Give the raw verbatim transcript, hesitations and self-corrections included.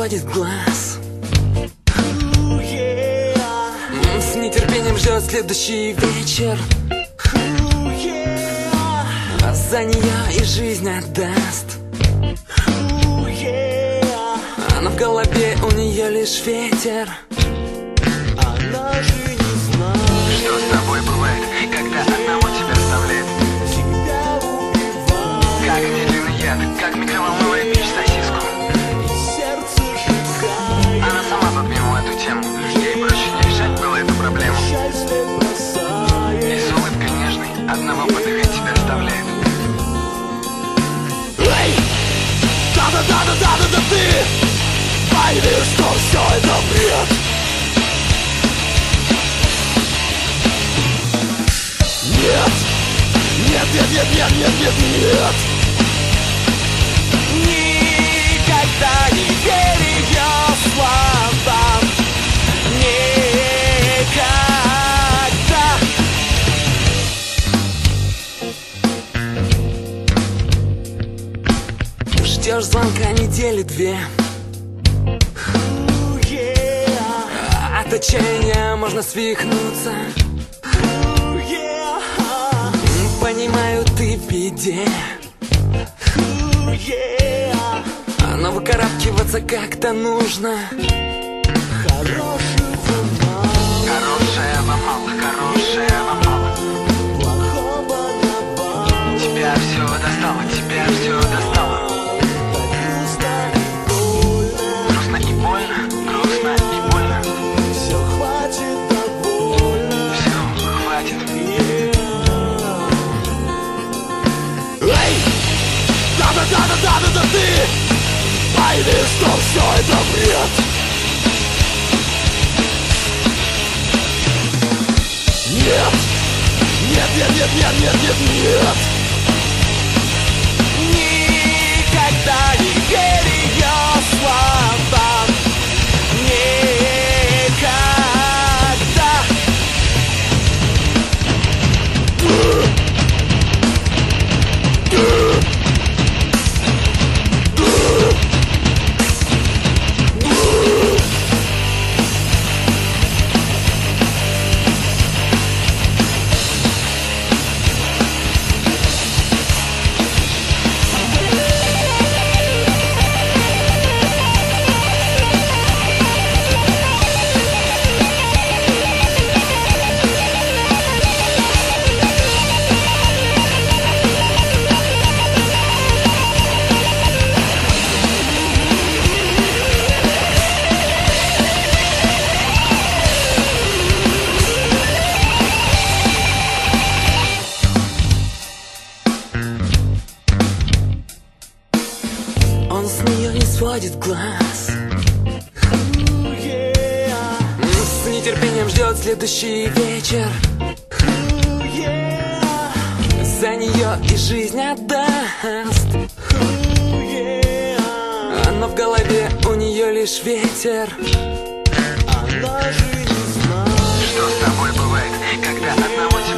сводит глаз. С нетерпением ждет следующий вечер. А за нее и жизнь отдаст. Но в голове у нее лишь ветер. Она же не знает, что с тобой бывает, когда одного тебя оставляет. тебя убивает, Как медленный яд, как микроволновая печь сосиску. и сердце сжигает. Она сама задвинула эту тему. Ей проще не решать было эту проблему. Счастье И бросает. с улыбкой нежной одного подыхать тебя оставляет. Эй! Да-да-да-да-да-да-да ты пойми, что все это бред. Нет! Нет, нет, нет, нет, нет, нет, нет! Никогда не верь ее словам. Никогда. Ждешь звонка недели две. От отчаяния можно свихнуться. Понимаю, ты в беде, но выкарабкиваться как-то нужно. Хорошего мало, Хорошего мало, хорошего мало. плохого навала. Тебя все достало, тебя все достало. Грустно и больно, Грустно и больно, грустно и больно. все хватит довольно. Все, хватит. Эй! Да-да-да-да-да-да ты пойми, что все это бред. Нет! Нет, нет, нет, нет, нет, нет, нет! Никогда не верь ее словам. Никогда! Он с нее не сводит глаз. С нетерпением ждет следующий вечер. За нее и жизнь отдаст. Но в голове у нее лишь ветер. Она же не знает, Что с тобой бывает, когда одного тебя